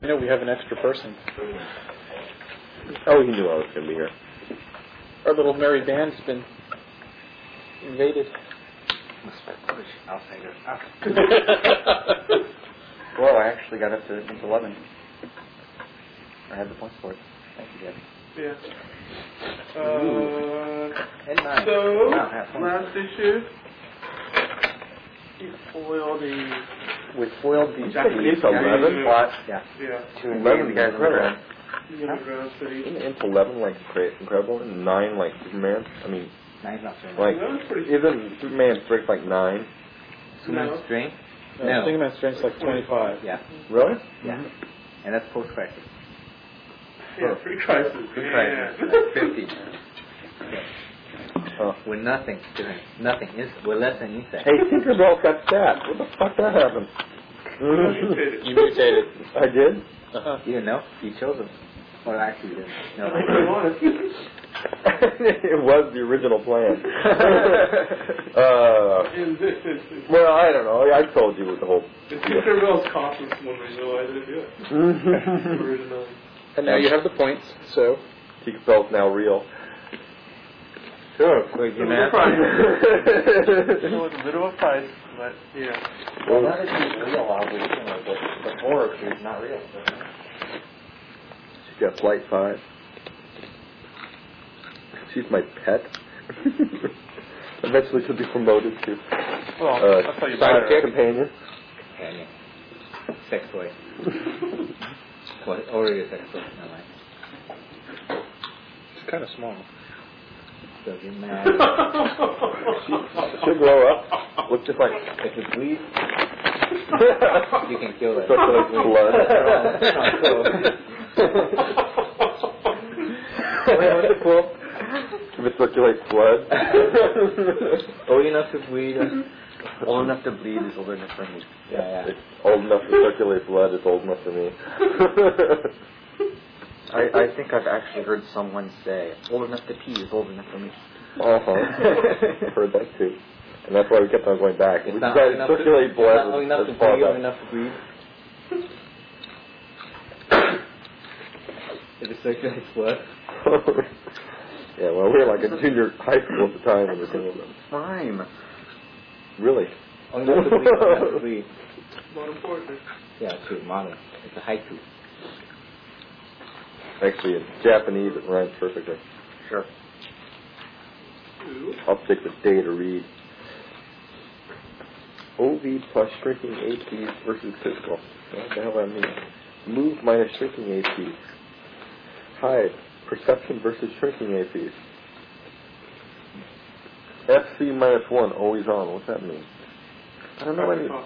I know we have an extra person. Oh, he knew I was going to be here. Our little merry band's been invaded. I'll say it. Well, I actually got up to 11. I had the points for it. Thank you, guys. Yeah. And 9. So, last issue. You foiled the... We foiled the Japanese 11? What? Yeah. Yeah. 2 and 11 guys on the ground. Underground City. Isn't 11 like incredible and 9 like Superman? I mean, 9's not strength. like, That was pretty... isn't Superman's strength like 9? Superman's strength? No. Superman's strength's like 25. Yeah. Really? Yeah. And that's post-crisis. Yeah, pre-crisis. Pre-crisis. Yeah. 50. We're nothing. We're less than insect. Hey, Tinkerbell got that. What the fuck that happened? You mutated. I did? Uh-huh. You didn't know? You chose them. Well, actually, you didn't. No. It was the original plan. Well, I don't know. I told you the whole... The Tinkerbell's cost us when we realized it. Yeah. Originally. And now you have the points, so... Tinkerbell's now real. Sure. Wait, you man. It was a bit of a price, but yeah. Well, that is real, obviously. The horror is not real. She got Flight 5. She's my pet. Eventually she'll be promoted to That's how you buy her. companion. Yeah. Sex toy. What? Already a sex toy. No, right. It's kind of small. Doesn't matter. She'll grow up. Look just like... If it bleeds, you can kill it. Circulates blood. What's the quote? If it circulates blood. Old enough to bleed. Old enough to bleed is old enough for me. Yeah. It's old enough to circulate blood. It's old enough for me. I think I've actually heard someone say, old enough to pee is old enough for me. Heard that too. And that's why we kept on going back. It's We not decided to circulate blood. It's not enough to as far pee or back. enough to breathe. If it circulates blood. Yeah, well, we were like in junior high school at the time when we were doing them. Fine. Really? Only enough to breathe. Only enough to breathe. Modern poetry. Yeah, true. Modern. It's a haiku. Actually, in Japanese, it rhymes perfectly. Sure. I'll take the day to read. OV plus shrinking APs versus physical. What the hell does that mean? Move minus shrinking APs. Hide. Perception versus shrinking APs. FC minus 1, always on. What's that mean? I don't know any.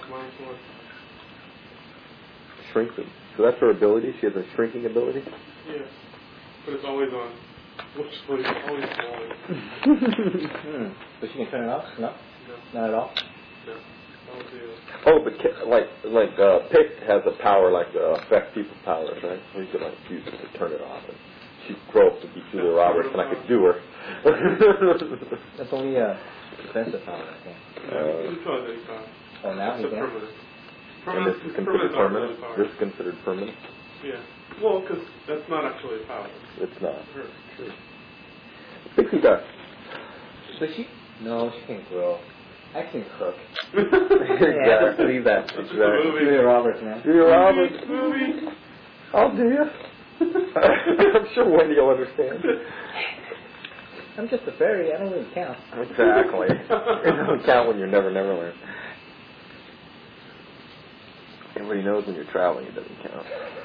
Shrinking. So that's her ability? She has a shrinking ability? Yeah. But it's always on. Which was always on. But she can turn it off? No? No. Not at all? No. Oh, but Pick has a power like affect people's powers, right? So you could like use it to turn it off. And she'd grow up to be Julia Roberts, and I could do her. That's only a defensive power, I think. Oh, now you can? And this is considered permanent? This is considered permanent? Yeah. Well, because that's not actually a power. It's not. True. Pixie dust. Does she? No, she can't grow. I can cook. Yeah, I believe that. That's just a movie. Julia Roberts, man. Julia Roberts. Movie. I'll do you. I'm sure Wendy will understand. I'm just a fairy. I don't really count. Exactly. It doesn't count when you're Never Neverland. Everybody knows when you're traveling, it doesn't count.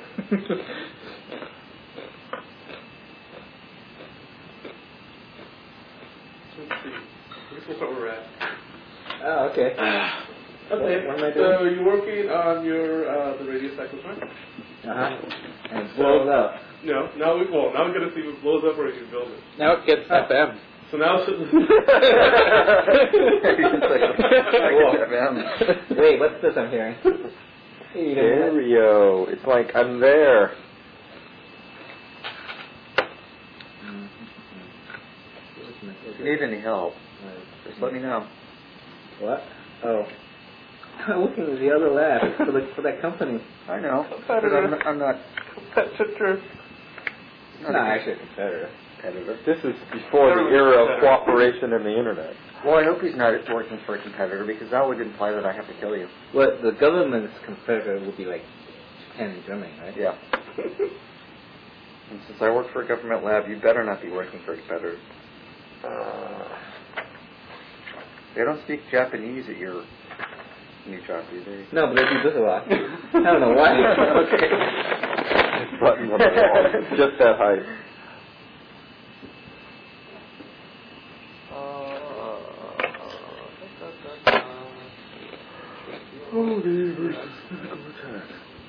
Let's see. This is what we're at. Oh, okay. Okay. What am I So doing? you're working on your the radio cyclotron? And it blows up. No. Now we're gonna see if it blows up or if you build it. Now it gets FM. So now it's Wait, what's this I'm hearing? Stereo. It's like I'm there. If you need any help, just let me know. What? Oh. I'm working with the other lab for that company. I know. But I'm not. Competitor. Not actually a competitor. This is before the era of cooperation in the internet. Well, I hope he's not working for a competitor because that would imply that I have to kill you. Well, the government's competitor would be like Japan and Germany, right? Yeah. And since I work for a government lab, you better not be working for a competitor. They don't speak Japanese at your new job, do they? No, but they do this a lot. I don't know why. Okay. Button on the wall. Just that height. versus physical attack.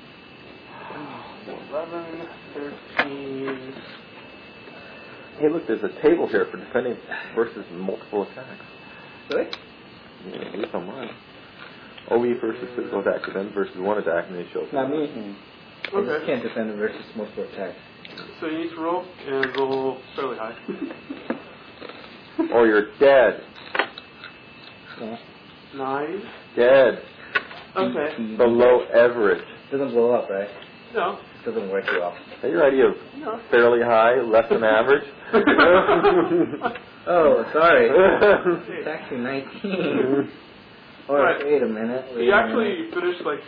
11, 13. Hey, look, there's a table here for defending versus multiple attacks. Really? Yeah, at least on mine. OE versus physical attack, defend versus one attack, and they show. Not me. I just can't defend versus multiple attacks. So you need to roll, and roll fairly high. Or you're dead. No. 9. Dead. Okay. Below average. Doesn't blow up, right? No. Doesn't work too well. Is that your idea of fairly high, less than average? Oh, sorry. It's actually 19. Or right. Wait a minute. You actually finished like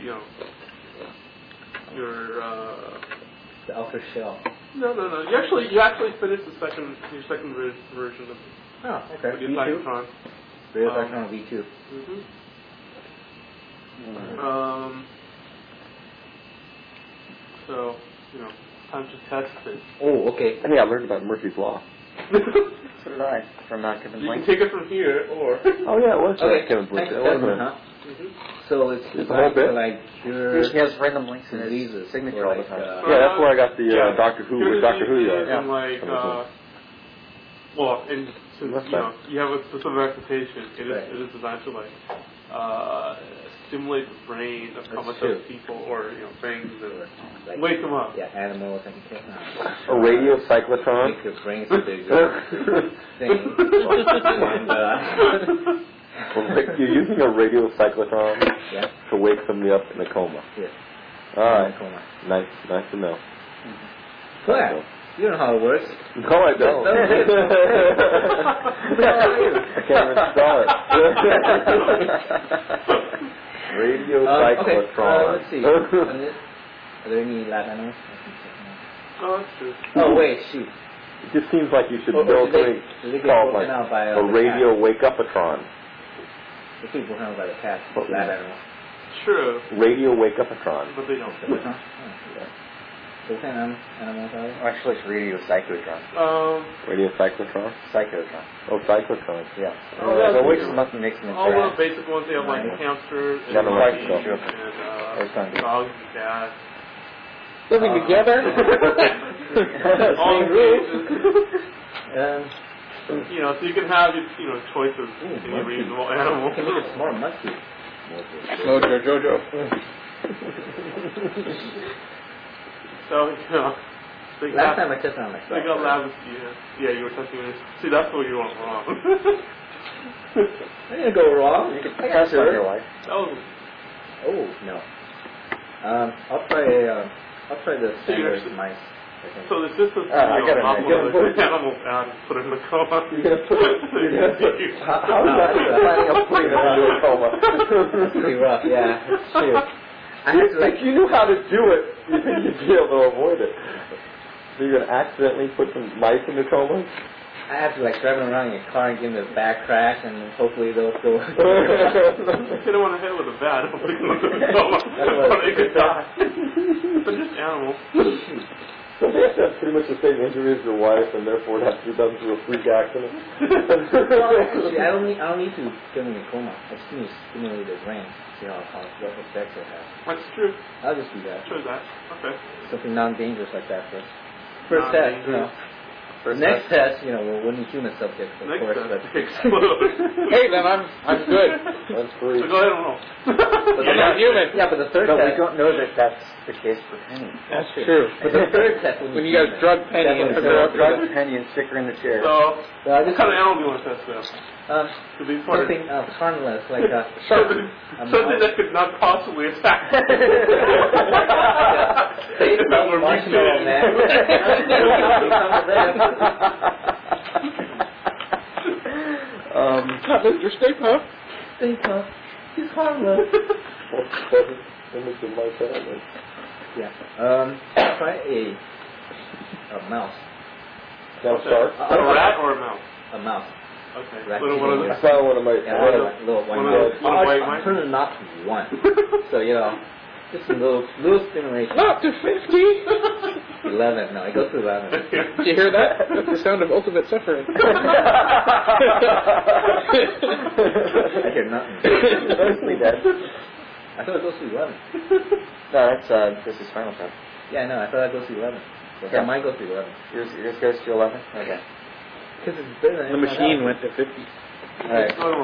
your the outer shell. No. You actually finished your second version of Oh, okay. the V2. Cyclotron. Radial Cyclotron V2. So, time to test it. Oh, okay. Hey, I learned about Murphy's Law. So did I, from Kevin You Blank. can take it from here, or... Oh, yeah, it was Kevin Thanks, Blank. It wasn't. huh? So it's The whole bit? like your He has random links in his diseases, signature or all the time. Yeah, that's where I got the Doctor Who Yeah. yeah. And like, well, and since, you have a specific occupation, it is designed to like, stimulate the brain of how much of people or, things and like, wake them up. Yeah, animals and things. A radio cyclotron? Make your brain so bigger. Thing. And, you're using a radio cyclotron to wake somebody up in a coma. Yes. All right. Coma. Nice to know. Go ahead. You know how it works. No, I don't. I can't even start. Radio cyclotron. Let's see. Are there any lab animals? Oh, that's true. Oh, wait, shoot. It just seems like you should build something called like a radio wake-up-a-tron. The people handled by the cat, lab animals. True. Radio wake-up-a-tron. But they don't. So what kind of animals are they? Actually, it's radio cyclotron. Radio cyclotron? Cyclotron. Oh, cyclotron. Yeah. Oh, yeah, So which must makes them all the basic ones, they have like hamsters and monkeys and dogs and cats. Living together? All cases. So you can have choices in your reasonable animals. You can make a smart monkey. Jojo. So, last time I tested on myself. They got labs, yeah, you were testing it. See, that's where you went wrong. I didn't go wrong. You can test on your wife. Oh, no. I'll try the standard mice. So the system, I got put animals out and put it in a coma. You're going to put it... How is that planning on putting it into a coma? That's pretty rough, yeah. It's true. If you knew how to do it, you think you'd be able to avoid it. So you're going to accidentally put some mice into comas? I have to drive them around in your car and give them a back crash, and hopefully they'll go. You don't want to hit it with a bat. I don't think they'll go. Or they could die. They're just animals. So they have to have pretty much the same injury as your wife, and therefore it has to be done through a freak accident? Well, actually, I don't need to give them a coma. I just need to stimulate their brain, see what effects it has. That's true. I'll just do that. Sure that. Okay. Something non-dangerous like that first. First test, Next test, we'll need human subjects, of course. But Hey, then I'm good. That's free. So go ahead and roll. You're not human. Yeah, but the third But test. we don't know that that's the case for Penny. That's true. But the third test, when you guys drug Penny and took her up, drug Penny and stick her in the chair. So, I what just kind of animal do you want to test though? To be part something harmless, like a something mouse. that could not possibly attack. Stay If that were marshmallow man. Mr. Stay Puft. Stay Puft. He's harmless. Image of my family. Yeah. Try a mouse. Now start. A rat or a mouse? A mouse. Okay. Rat Little one of eating I found one of my. Yeah, little white One of mice. those little white mice? I turned it not to one. So, just a little stimulation. Not to 50. 11. No, it goes to 11. Did you hear that? That's the sound of ultimate suffering. I hear nothing. Mostly dead. I thought it goes to 11. No, this is Final Cut. Yeah, I know. I thought it goes to 11. So Yeah. mine goes to 11. Yours goes to 11? Okay. Because it's better than The machine went to 50. Alright. Oh,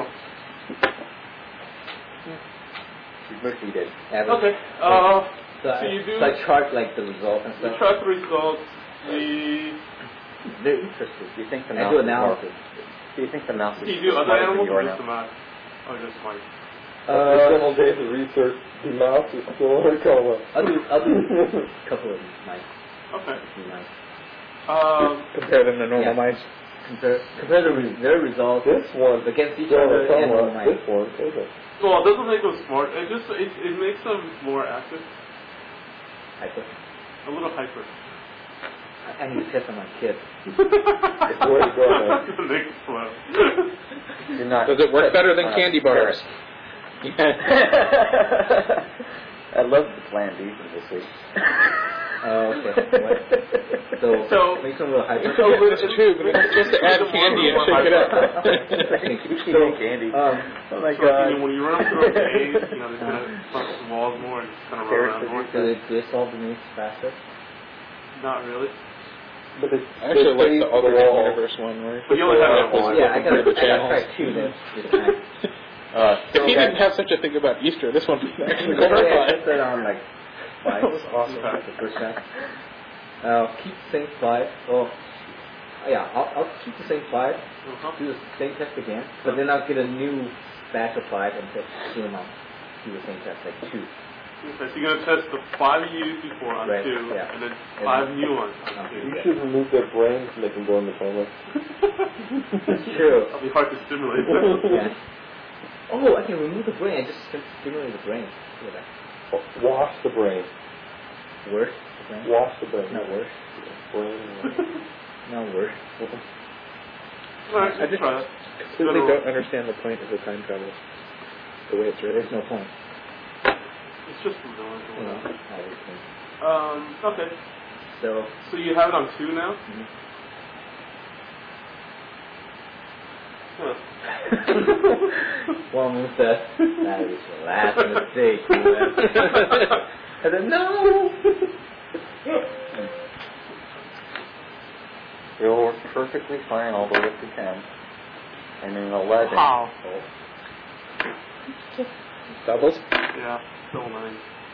Mostly did. Average. okay. So you do. So I chart like the result and You stuff. track the results. They're interested. Do you think the I mouse do is more, analysis. Do you think the mouse is Do you do other smarter than animals you or are just now? the mouse? Oh, just mice. After several days of research, the mouse is still in a coma. I'll do a couple of mice. Okay. Mice. Compare them to normal Yeah. mice. Compare their results This one against each still in other a and coma. the mice. This one isn't. Well, it doesn't make them smart. It makes them more active. Hyper. A little hyper. I need to test on my kids. Where to go, man? Make it slow. You're not. Does it work better than candy bars? I love the Plan B for this week. Oh, okay. What? So make them a little hyper. It's true, but it's just to add candy and shake it up. Keep eating candy. Oh my So, god. when you run them through a maze, they kind of punch the walls more and kind of run around more. Do they solve the maze faster? Not really. But it's I actually like the alternate wall. universe one where But you only have that one. Yeah, I got the channels. tried two this time. If he didn't have such a thing about Easter, this one would actually I glorify. put that on like 5. That was awesome. The first time. Keep the same 5. Oh, yeah, I'll keep the same 5. Do the same test again, but then I'll get a new batch of 5 and test 2 of them. Do the same test, like 2. Okay, so you're going to test the 5 you used before on Right, 2, yeah. and then 5 new ones on 2. You should remove their brains and they can go in the coma. It's true. That'll be hard to stimulate them. Yeah. Oh, I can remove the brain. I just stimulate the brain. Look at that. Wash the brain. Worse? The brain? Wash the brain. Not worse. Brain. No worse. Alright, I just try that. completely don't understand the point of the time travel. The way it's written. There's no point. It's just for villains or You know, whatever. obviously. Okay. So, So you have it on 2 now? Huh. one move that is the last mistake. And then, no! It'll work perfectly fine all the way up to 10. And then 11. Wow. Doubles? Yeah, still 9. Wow,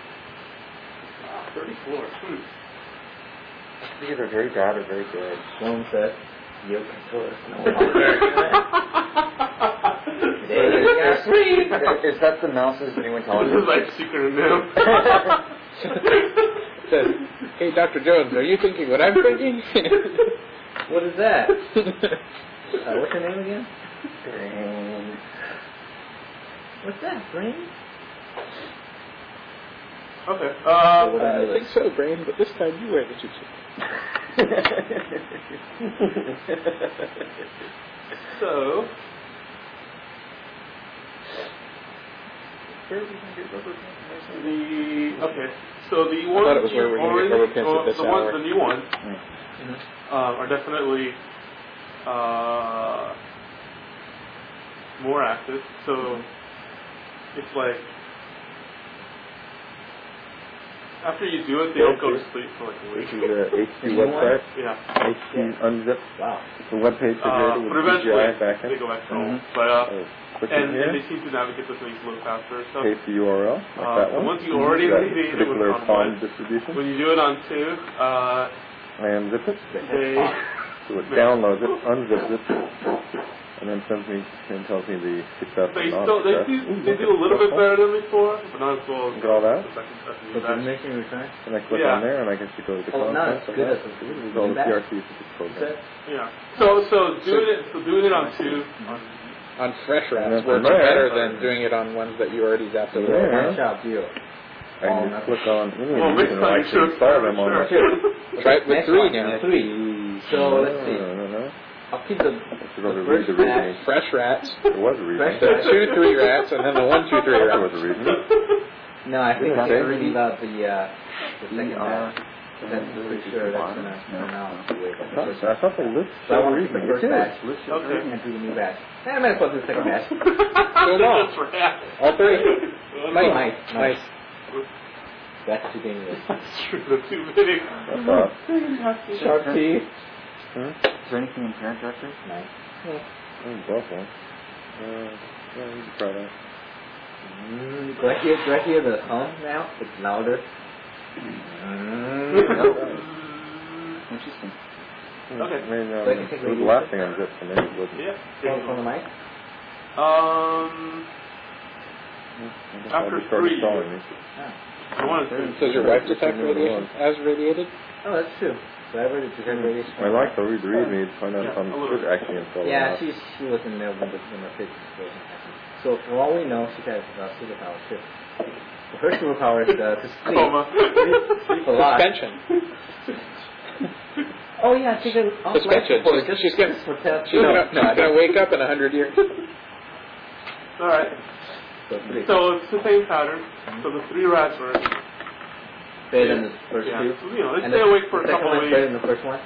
34. It's either very bad or very good. One said, you control us. Is that the mouse's new This intelligence? is like secret now. Says, hey, Dr. Jones, are you thinking what I'm thinking? What is that? What's your name again? Brain. What's that, brain? Okay. I think so, Brain, but this time you wear the tutu. So. So the ones thought it was where you we're gonna already, get rubber pants at this the hour. ones, the new ones, are definitely more active. So it's like after you do it, they don't go to sleep for like a This week. is a HT website. Yeah. HT Unzip. Wow. It's a webpage created But with eventually CGI backend. they go back to home. But Click and in here. they seem to navigate the things a little faster and stuff. Paste the URL, like that the one. ones you already That made it with particular on font one. distribution. When you do it on 2, I unzip it. they So it downloads it, unzips it, and then tells me the success. They and still they non-success. do a little bit better than before, but not as well as Look at all that. the second So new did batch. you make any return? And I click Yeah. on there, and I get to go to the Oh, now it's good as a There's all the new batch? PRC program. Set? Yeah. So doing it on two. On fresh And rats then works from there- better than doing it on ones that you already zapped over. Yeah. One shot deal. I can just click on any Well, of mix these, and time, I can sure, install them on my sure. Try it with Next 3 one, now. 3. So let's see. No. I'll keep the Let's go to read first the batch. reasoning. Fresh rats. There was a reason. Fresh The 2-3 rats, and then the 1-2-3 There rats. was a reason. No, I think Yeah, I okay. can leave out the second batch. That's pretty sure that's gonna turn out the way the first I thought the list So I showed want a to keep the reason. first It batch is. Okay. and do the new batch. I might as well do the second batch. That's right. All 3. Nice. Nice. That's too dangerous. That's true. They're too big. That's all. Sharp teeth. Hmm? Is there anything in parent directory? Nice. Both ones. Yeah, you can try that. Do I hear the hum now? It's louder. Interesting. Okay. I mean, So I can take it was the the last thing I did for me. Wasn't it? Yeah. From the mic? After I just started 3. calling me. I want to Does your wife detect radiation as radiated? Oh, that's true. So I already detect radiation. My wife will read the read me to find out if I'm a little good actually install Yeah, it. she was in there when the physics wasn't happening. So for all we know, she has superpower too. Her superpower is to sleep. Coma. Sleep a lot. Suspension. Oh yeah, she can off life Suspension. support. She's gonna for test. she's gonna wake up in 100 years. All right. So 3. So it's the same pattern. So the 3 rats were. Better than the first Yeah. 2. You know, they And stay the awake for a second couple of one's better weeks. than the first one.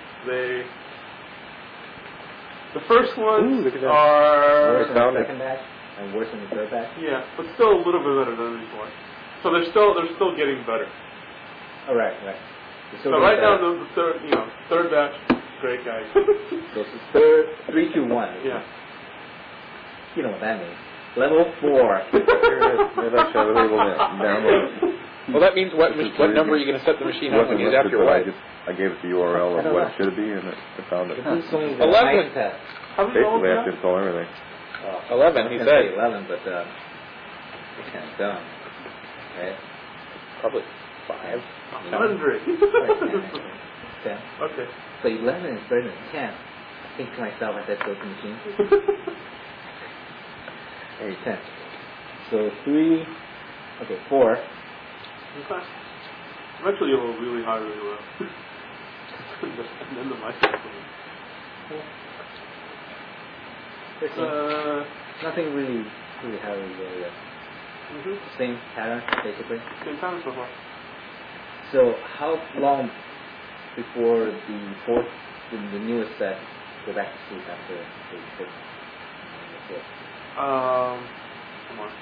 The first ones Ooh, look at that. are. Worse than found the it. second batch and worse than the third batch. Yeah, but still a little bit better than before. So they're still getting better. Oh right. So right now the third batch, great guys. So it's the 3, 2, 1. Yeah. You know what that means. Level 4. Maybe I should have able to download. Well, that means what number are you going to set the machine on when you zap your wife? I gave it the URL I of don't what know. it should be, and it found it. This is only the 11. night test. How many levels Basically, I do have to you install everything. 11, he I was gonna said. say 11, but it's kind of dumb. Right? Probably 5. have? 100. 10. Okay. So 11 is better than 10. I think to myself, I said, go to the machine. Hey, 10. So 3, okay, 4. Okay. Eventually it will really high, really low. And then the microphone. 13. Nothing really heavy there. Same pattern, basically. Same time so far. So how long before the fourth, the newest set, go back to sleep after the fifth? Come on.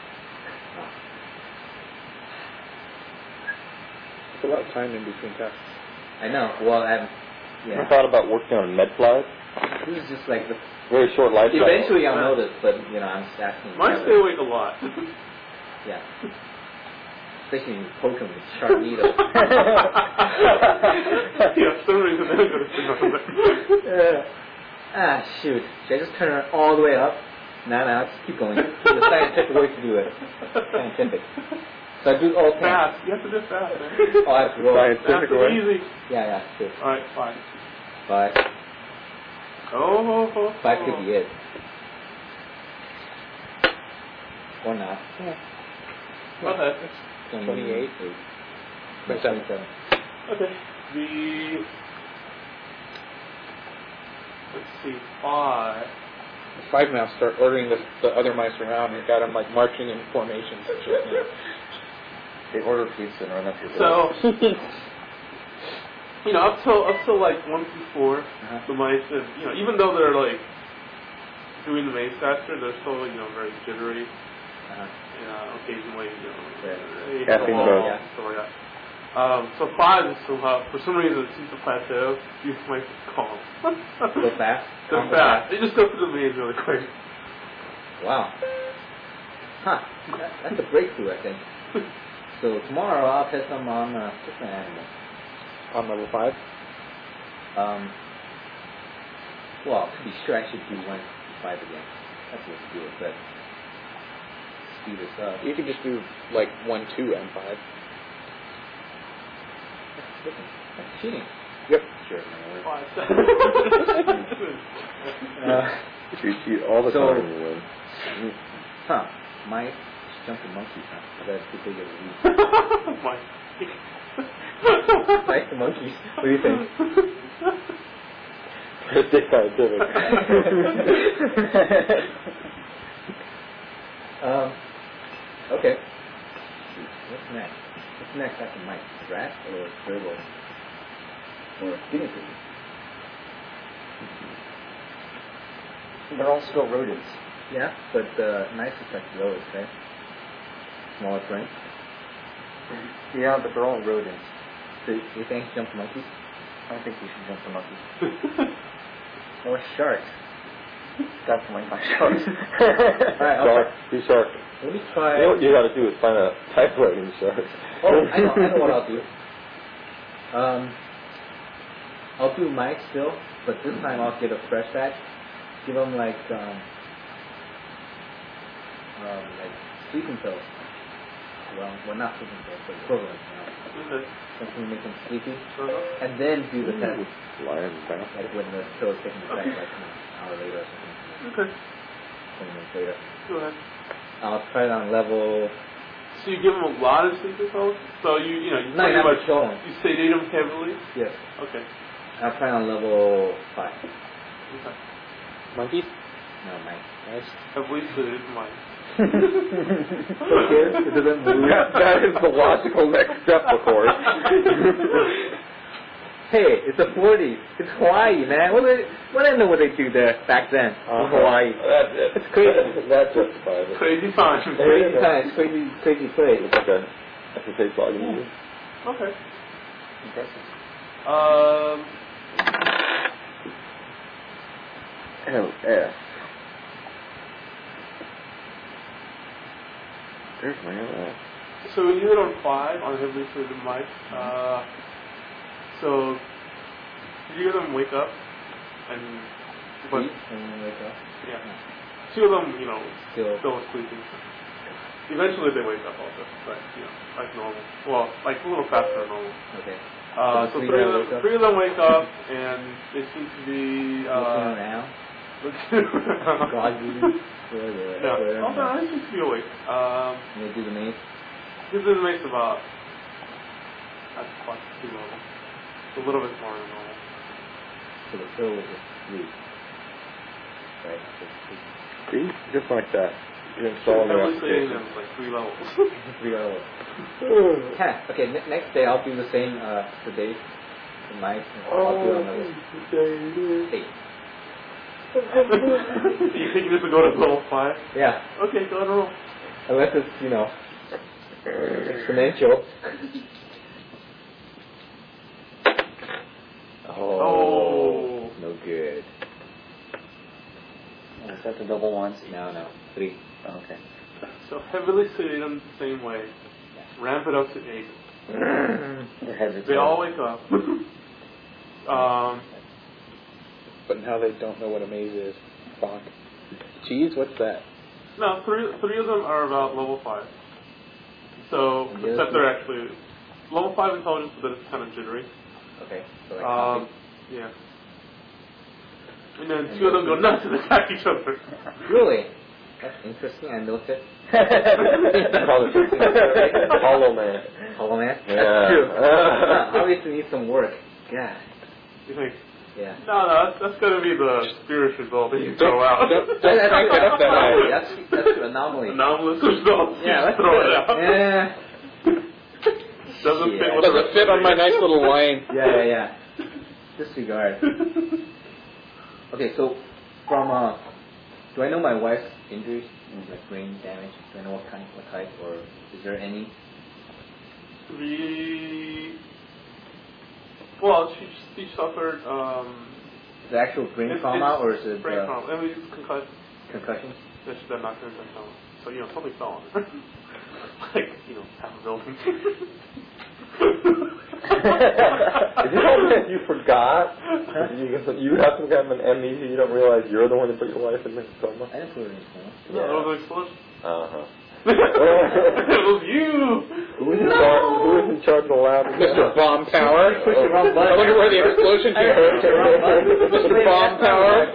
It's a lot of time in between tests. I know. Well, I yeah. thought about working on MedFly. This is just like the. Very short life cycle. Eventually, I'll notice, but I'm just asking. Mine stay awake a lot. Yeah. Especially when you poke them with sharp needles. Yeah, for some reason they're going to sit on that. Shoot. Should I just turn it all the way up? No, just keep going. The scientific way to do it. Scientific. So I do all 10. Fast. You have to do it fast, man. Oh, I have to roll. Scientific Fast and way. easy. Yeah, sure. Alright, 5. 5. Oh. 5 could be it. Or not. Yeah. Okay. 28. 27. Okay. Let's see, 5. 5 now start ordering the other mice around and got them like marching in formations and shit. You know. They order pizza and run up your So, up till like 1 through 4, the mice, even though they're like doing the maze faster, they're still very jittery. Occasionally, they hit the Caffeine wall, buzz. stuff like that. So 5 is still for some reason it seems to plateau. These mice are calm. Go fast? They're fast. They just go through the maze really quick. Wow. Huh. That's a breakthrough, I think. So tomorrow I'll test them on different animals. On level 5? Well, to be sure, I should do one 5 again. That's what to do it, but speed this up. You could just do like 1-2 M5. That's cheating. Yep. Sure. Five. If you cheat all the So- time, you win. Huh. Might jump the monkeys, huh? That's too big of a leap. My. Like the monkeys. What do you think? Pretty scientific. Okay. What's next? What's next after Mike? Rat or gerbil? Or guinea pig? They're all still rodents. Yeah, but nice is like lowest, right? Smaller frame. Yeah, but they're all rodents. So you think jump monkeys? I think you should jump the monkey. Or sharks? Definitely not sharks. Alright, Shark. Be shark. let me try. You know what you gotta do is find a typewriting shark. Oh, I know what I'll do. I'll do Mike still, but this time I'll get a fresh batch. Give them like sleeping pills. Well, not sleeping pills, but equivalent. Okay. Something to make them sleepy, Uh-huh. and then do the test. Lion back. Like when the pill is taking effect, like an hour later or something, Okay. 20 minutes later. Go ahead. I'll try it on level. So you give them a lot of sleeping pills? So you No, pretty not much kill them. you sedate them heavily? Yes. Okay. I'll try it on level 5. Okay. Monkeys? No, Mike. Nice. Heavily sedated mine. It doesn't move. That is the logical next step, of course. Hey, it's the 40s. It's Hawaii, man. What I don't know what they do there back then in Hawaii. That's it. It's crazy. That justifies it. Crazy time. Crazy times, crazy place. It's like a FFA login meeting. Okay. Impressive. LF. There's my LF. So when you hit on 5 on heavily sedated mice, so did you hear them wake up? And but Sleep and then wake up. yeah, 2 of them, Still. still sleeping. Eventually they wake up also, but like normal. Well, like a little faster than normal. Okay. So Three three of them wake up? of them wake up, and they seem to be Looking around. Groggy. Yeah. Also, I seem to be awake. And they do the maze. This is makes about that's plus 2 normal. It's a little bit more than normal. So the pill is just sleep. Right. See? Just like that. You're installing your Heavily sedated application. them is like 3 levels. 3 hours. Okay, next day I'll do the same sedate for Mike. I'll do it on level 8. You think this will go to level 5? Yeah. Okay, go ahead and roll. Unless it's, exponential. Oh. No good. Oh, is that the double ones? No. 3. Oh, okay. So heavily sedate them the same way. Ramp it up to 8. Their heads are They all wake up. But now they don't know what a maze is. Fuck. Cheese? What's that? No, three of them are about level 5. So, And the except other they're actually level 5 intelligence, but it's kind of jittery. Okay. So like counting. Yeah. And then 2 of them go nuts and attack each other. Really? That's interesting. I noticed it. Hollow Man. Hollow Man? Yeah. That's true. Obviously needs some work. God. You think? Yeah. No, that's going to be the spiritual result that you throw out. Don't crank it up that high. That's an anomaly. Anomalous results. Yeah, you that's throw good. it out. Yeah. Doesn't fit with Does the it fit on my nice little line? Yeah. Disregard. Okay, so from do I know my wife's injuries, like brain damage? Do I know what type, or is there any? Well, she suffered. Is it actual brain trauma, or is it brain trauma? I mean, it's concussion? That she did not get trauma. So something fell on her. Like half a building. Is it all You forgot? You have some kind of an amnesia. You don't realize you're the one that put your wife in the coma? I didn't put her in coma. No, that was an explosion. Uh-huh. It was you. Who was in charge of the lab? Mr. Bomb Tower. Push the wrong button. I wonder where the explosion came from. Mr. Bomb Tower.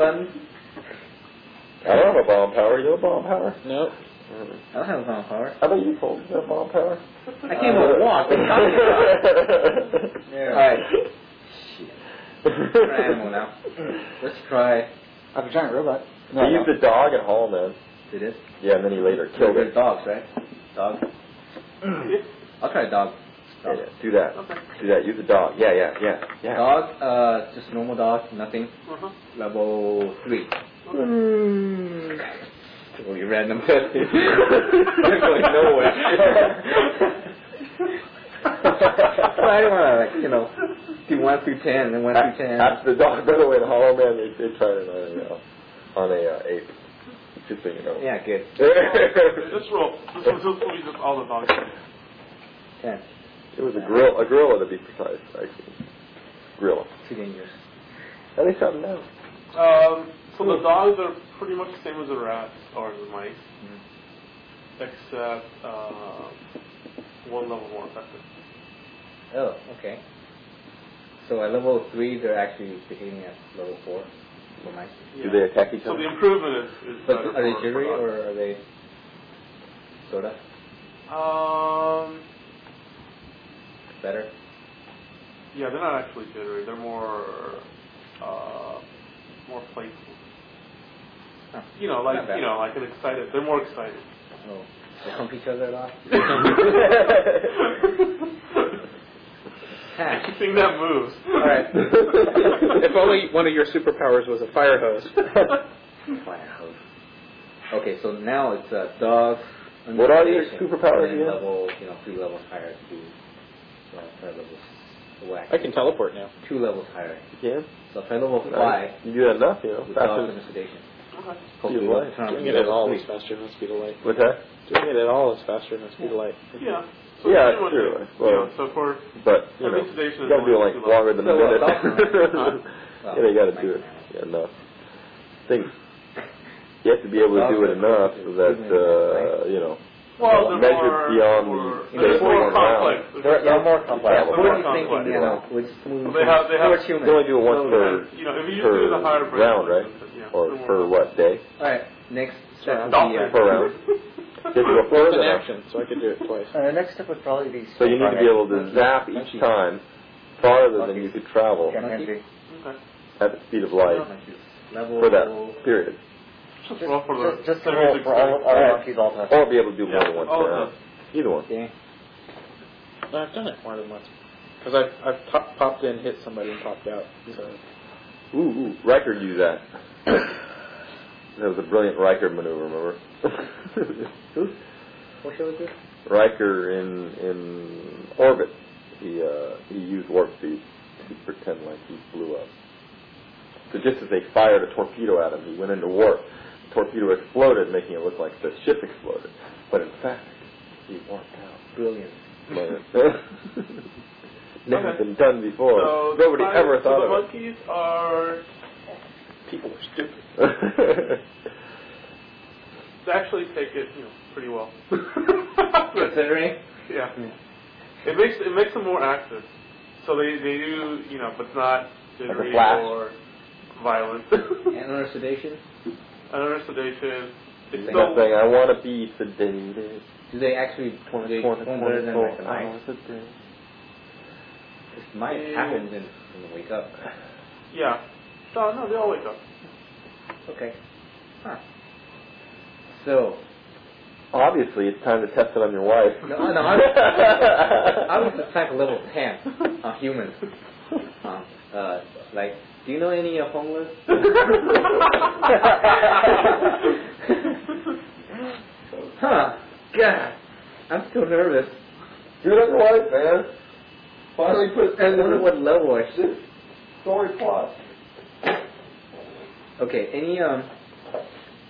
I don't have a bomb power. You have a bomb power? No. I don't have a bomb power. How about you, Paul? You have a bomb power? I can't even walk. What are you talking about? Yeah. Alright. Try animal now. Let's try. I'm a giant robot. No, he used a dog at home, man. Did it? Yeah, and then he later killed it. Dogs, right? Dog. I'll try dog. Yeah, do that. Okay. Do that. Use a dog. Yeah. Dog, just normal dog, nothing. Level 3. Totally random test. I'm going nowhere. I don't want to, do 1 through 10 and then 1 through 10. After the dog, by the way, the Hollow Man, they tried it on a ape. Just so you know. Yeah, good. Just roll. This will be just all the dogs. 10. It was a gorilla to be precise, actually. Gorilla. Too dangerous. At least something now. So the dogs are pretty much the same as the rats or the mice, except 1 level more effective. Oh, okay. So at level 3, they're actually behaving at level 4 for mice. Yeah. Do they attack each other? So the improvement is But better are they for jittery dogs. or are they sorta better? Yeah, they're not actually jittery. They're more playful. Huh. Like an excited. They're more excited. Oh, they hump each other a lot? Anything that moves. Alright. If only one of your superpowers was a fire hose. Fire hose. Okay, so now it's dog. What are your superpowers again? again? Level, 3 levels higher to 5 levels. Whack. I can teleport now. 2 levels higher. Yeah. So if I level 5, you do that enough, with faster dog than and sedation. Okay. Hopefully what? we'll turn on Doing to it at level all 3. is faster than the speed of light. What's that? Doing it at all is faster than the speed of light. Yeah. So Yeah, pretty much true. it. Well, So for But, every sedation you is gotta do it only like 2 longer than a levels. minute. Well, Yeah, you gotta do it enough. You have to be able to do it enough so that, well, they're measured more, beyond more, the they're more around. complex. They're more complex. Yeah, What more are you complex. thinking, we're just moving They have- towards human. You only do it once per if you just do the higher brain round, right? yeah, Or they're per more what, day? Alright, next step would Dolphin. be... Per round. You have to go It's further an now. action, so I could do it twice. The next step would probably be... So you need to be able to zap each time farther than you could travel Okay. at the speed of light Level... for that period. Just roll for the Just to roll for all monkeys all the time. Or be able to do more than once all per of round. Either one. Okay. No, I've done it more than once. Because I've popped in, hit somebody, and popped out. So. Ooh, Riker used that. That was a brilliant Riker maneuver, remember? What show is this? Riker in orbit. He used warp speed to pretend like he blew up. So just as they fired a torpedo at him, he went into warp. The torpedo exploded, making it look like the ship exploded. But in fact, he warped out. Brilliant. Never been done before. So Nobody ever thought the of it. monkeys are... People are stupid. They actually take it, pretty well. Considering? Yeah. It makes them more active. So they do, but it's not jittery Flash. or violent. And under sedation? Under sedation, it's They're still... not saying, I want to be sedated. Do they actually perform better than like a mice? This mice happens when they wake up. Yeah. No, they all wake up. Okay. Huh. So... Obviously, it's time to test it on your wife. No, I was the type of level 10 humans. Like, do you know any homeless? Huh. God. I'm still nervous. Do it on your wife, man. Finally put I wonder what level I should. story plot. Okay, any, I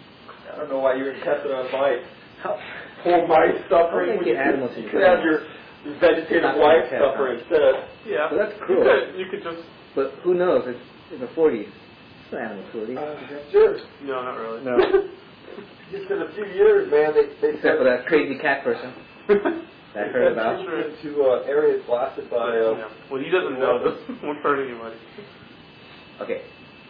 don't know why you would test it on mice. how... Poor mice How suffering. do they get animals in You could have your His vegetative Not wife like that, suffer huh? instead. Yeah. Well, that's cruel. You could just. But who knows? It's in the 40s. It's not animal cruelty. Sure. No, not really. No. Just in a few years, man, they Except for that crazy cat person that I heard about. into areas blasted by. Yeah. Well, he doesn't know. This won't hurt anybody. Okay.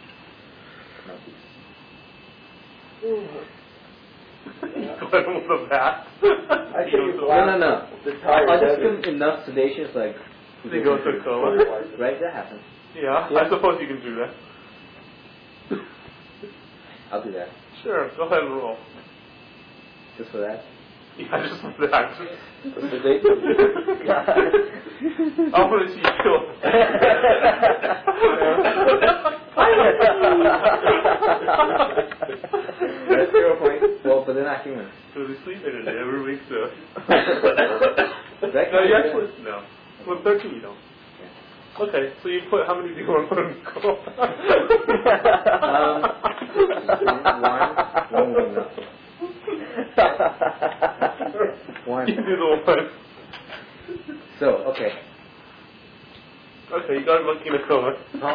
Clip him with a bat. I think it's No. The tire I'll just desert. give him enough sedations, like. They go to a coma. Right, that happens. Yeah, I suppose you can do that. I'll do that. Sure, go ahead and roll. Just for that. Yeah, just for that. Sedate? I'm gonna see you kill. That's 0 point. Well, but they're not human. So they sleep in it every week, so. That No, you kind of- actually, no. Well, 13 you don't. Okay, so you put, how many do you want to put in the coma? One will not. One. You do the one. So, okay. Okay, you got him in a coma. How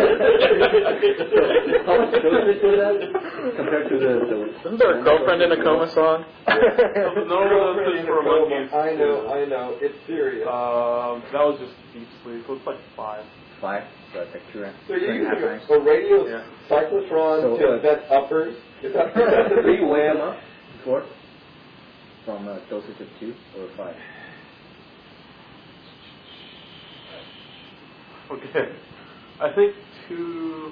much dosage was that compared to the Isn't there a girlfriend in a coma song? The normal dose is for a monkey. I know. It's serious. That was just deep sleep, so it's like 5. 5, so it's like 2 and So you're 2.5 using times. a radio Yeah. cyclotron So, to vet uppers? Is that Do you weigh them up before? From a dosage of 2 or 5? Okay. I think 2.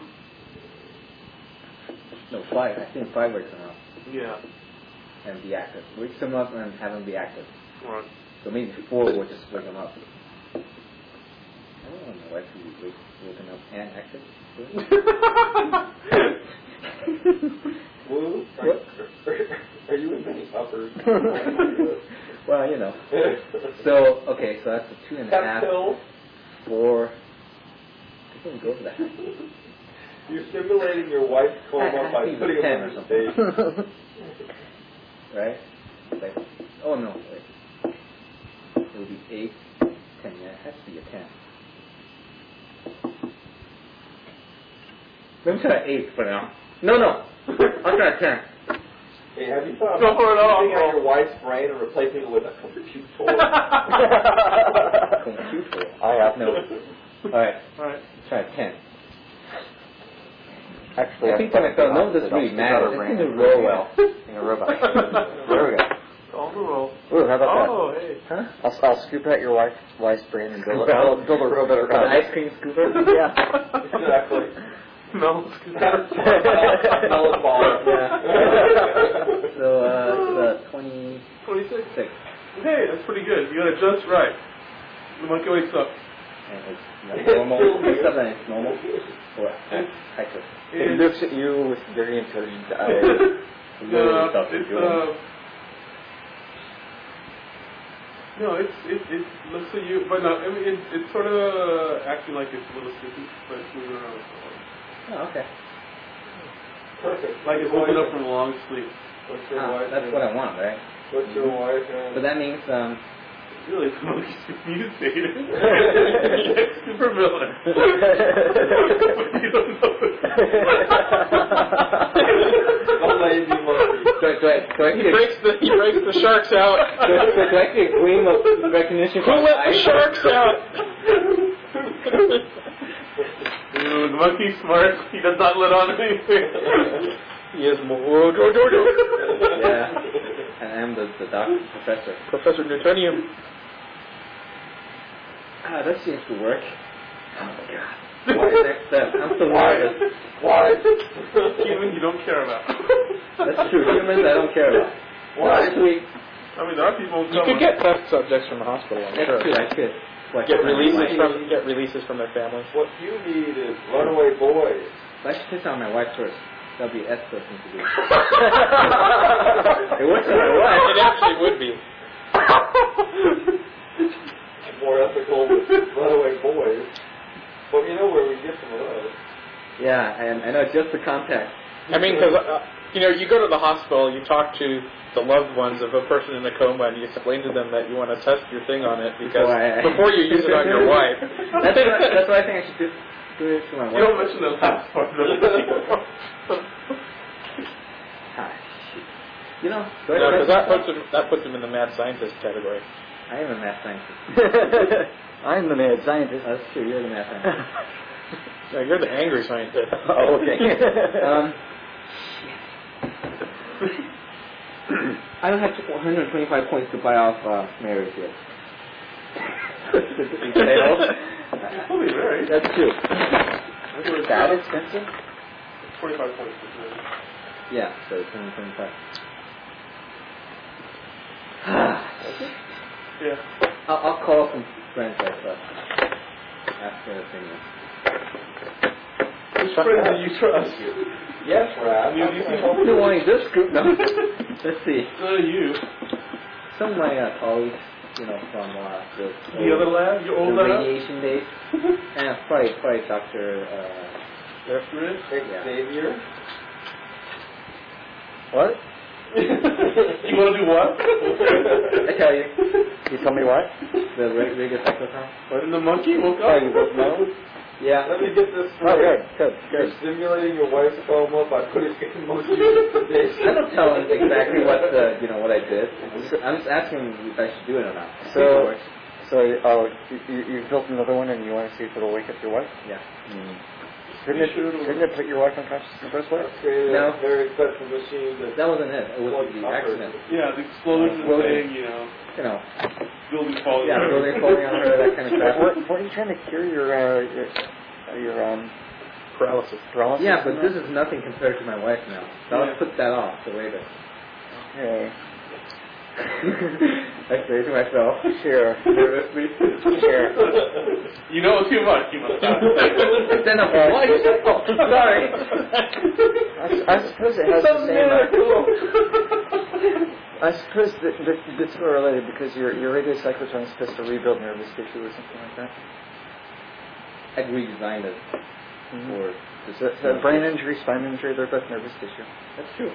No, 5. I think 5 wakes them up Yeah. and be active. Wakes them up and have them be active. Right. So maybe 4 will just wake them up. I don't know my wife who woken up and active. Woo? What? Are you in many uppers? Well, you know. So, okay, so that's a 2.5, Pill. 4. I didn't go for that. You're simulating your wife's coma by putting him 10 on or the something. stage. Right? Like, oh no, wait. It would be 8, 10. Yeah, it has to be a 10. Let me try 8 for now. No. I'll try 10. Hey, have you thought Go about for it all. taking out your wife's brain and replacing it with a computer? Computer. I have No. Alright, Alright. try 10. Actually, I think when I thought, no, this really matters. This doesn't roll well. In a robot. There we go. On the roll. Ooh, how about Oh, hey. Huh? that? I'll scoop out your wife's brain and build a real better An ice cream scooper? Yeah. Exactly. No. Melon ball. Yeah. So, it's 26. 26. Hey, that's pretty good. You got it just right. The monkey wakes up. And it's normal. Except that it's normal. Or hyper. He looks at you with very intelligent eyes. He really thought he was doing. No, it looks at you, but no, I mean, it's sort of acting like it's a little sticky, but it's moving around. Oh, okay. Perfect. Like it's woken up from a long sleep. What's your wife? That's what I want, right? What's your wife? But that means, Really, the monkey's mutated. Super villain. But you don't know it. The lazy monkey. do I He breaks the sharks out. do I get a gleam of recognition Who from let his the eyes? sharks out? The monkey's smart. He does not let on anything. He is more. Yeah. And I'm the doctor, professor. Professor Newtonium. That seems to work. Oh my god. What's the next step? I'm so nervous. Why? Human you don't care about. That's true. Humans I don't care about. Why? Sweet. I mean, there are people who You come could get test subjects from the hospital, I'm That's sure. true. I could. What, Get my releases from their families. What you need is runaway boys. I should piss on my wife first. That'll be S thing to do. It works on my wife. It actually would be. More ethical with runaway boys. But you know where we get some of those. Yeah, and I know just the contact. I mean, because you go to the hospital, you talk to the loved ones of a person in a coma, and you explain to them that you want to test your thing on it because before you use it on your wife. That's why I think I should do it to my wife. You don't mention the last part. You know, because that puts him in the mad scientist category. I am a mad scientist. I'm the mad scientist. That's true. You're the mad scientist. No, you're the angry scientist. Oh, okay. I don't have 125 points to buy off marriage yet. Probably right. That's true. That expensive? 25 points. Yeah, so 125. Yeah. I'll call some friends I trust. Ask their opinion. Which friends do you trust? Yes, Rob. You're wanting this group now. Let's see. You. Some of my colleagues, from The other lab? Your old the lab? radiation days. And probably Dr. Xavier? What? You want to do what? I tell you. You tell me what? The radio cyclotron. What in the monkey woke Oh, up? you both know? Yeah. Let me get this Oh, straight. good. You're stimulating your wife's coma by putting in motion sedation. I don't tell them exactly what what I did. I'm just asking if I should do it or not. You built another one and you want to see if it'll wake up your wife? Yeah. Couldn't it put your wife unconscious in the first place? No. A very expensive machine That wasn't it. It was the accident. Yeah, the explosion thing, building falling. Yeah, building falling on her, that kind of crap. What are you trying to cure your Paralysis. Yeah, but this is nothing compared to my wife now. So I'll put that off to later. Okay. I say to myself, Sure. Sure. You know too much, you must not. Then I'm like, oh, sorry. I suppose it has the same. I suppose that it's correlated because your radiocyclotron is supposed to rebuild nervous tissue or something like that. I'd redesigned it for So brain injury, spine injury, they're both nervous tissue. That's true.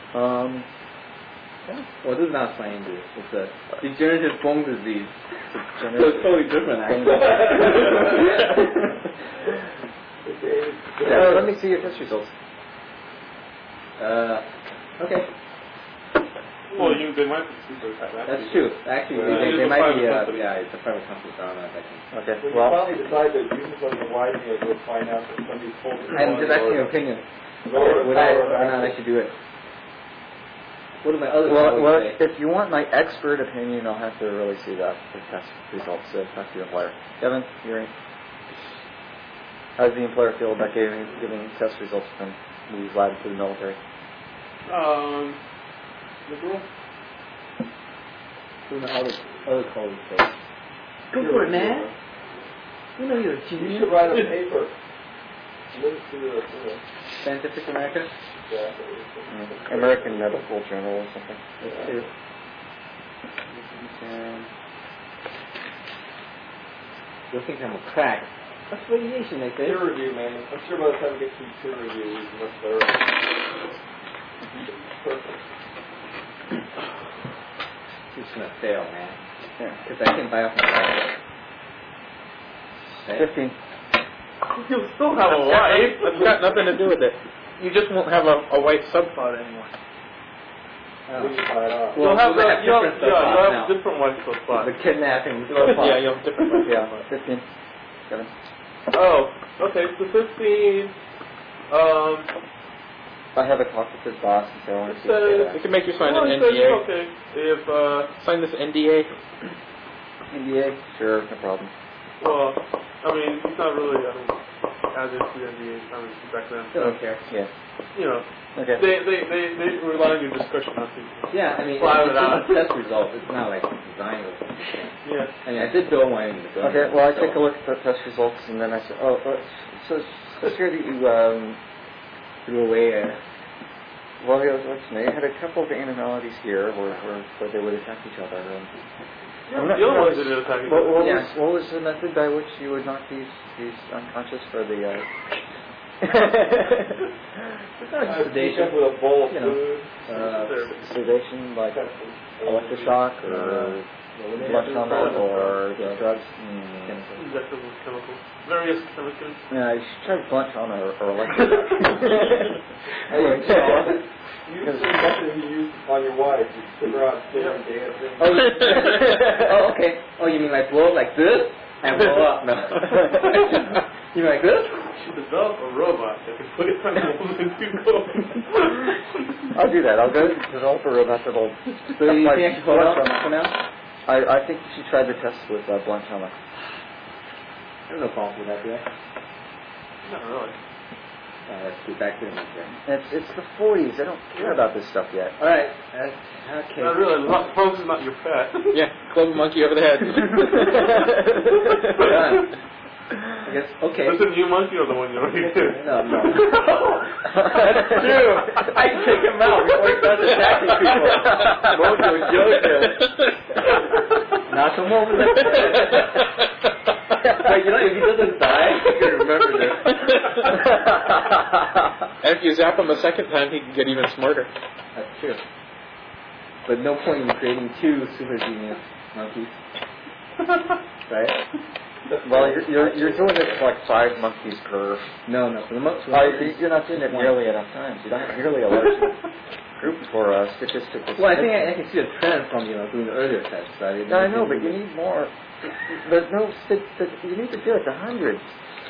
Yeah. Well, this is not spine injury. It's a degenerative bone disease. So Degenerative- it's totally different, actually. Let me see your test results. Okay. Well, they might be super. That's true. Actually, they might be, it's a private company, so I don't know if I can. Okay. When you finally decide to use something wisely, you'll find out that somebody's pulled it. I'm just asking your opinion. Would I or not I should do it? What do my other Well, say? if you want my expert opinion, I'll have to really see the test results. So talk to your employer. Kevin, how does the employer feel about giving test results from these labs to the military? Liberal? What do my other colleagues say? Go for it, man. You know you're a You genius. should write a paper. Link to the Scientific America? American Medical Journal or something. That's true. You'll think I'm a crack. That's radiation, they say. peer review, man. I'm sure by the time we get to peer review, we'll be much better. Perfect. It's gonna fail, man. Yeah. Because I can't buy off my wife. Okay? 15. You still have a wife. It's got nothing to do with it. You just won't have a white subplot anymore. Oh. We can buy it off. You'll have different subplots now. different wife spot. The kidnapping. Yeah, you'll have different white Yeah, subplots. 15. Kevin. Oh, okay. So 15. I have a talk with his boss and say I want to see We can make you sign an it says NDA. okay. If Sign this NDA. NDA? Sure, no problem. well, I mean, he's not really as into NDA back then. Still don't care. Yeah. Okay. They rely on your discretion, not to. Yeah, I mean, Fly it it's out. a test result. It's not like design or something. Yeah. I mean, I did build one in the building. Okay, well, I take a look at the test results and then I say, so here that you, Threw away well, you had a couple of anomalies here where they would attack each other. The other ones didn't attack you. What was the method by which you would knock these unconscious for the Sedation with a bowl of you know, food. Sedation, like electroshock or blood trauma or drugs. Injectable chemicals. Various chemicals. Yeah, you should try blunt trauma or electroshock. You the method you used on your wife. You took her out there and dancing. Oh, okay. Oh, you mean like blow up like this and blow up? No. You mean like this? You should develop a robot that can put it on the and do cold. I'll do that. I'll go develop a robot that'll. So you think I should hold on for now? I think you should try the test with blunt trauma. There's no problem with that, do I? Not really. Let's get back to the next It's the 40s. They don't care about this stuff yet. All right. Okay. Not really. Focus is not your pet. Yeah, club a monkey over the head. Done. I guess, okay. Is this a new monkey or the one you already did? No. That's true. I can take him out before he starts attacking people. Mojo Jojo. Not so more with that. But you know, if he doesn't die, you can remember this. And if you zap him a second time, he can get even smarter. That's true. But no point in creating two super genius monkeys. Right? Well, you're doing it like 5 monkeys per. No. For the You're not doing it nearly enough times. You don't have nearly a large group for statistical. Well, I think I can see a trend from doing the earlier tests. Right? I know, but you need more. But no, you need to do it to hundreds.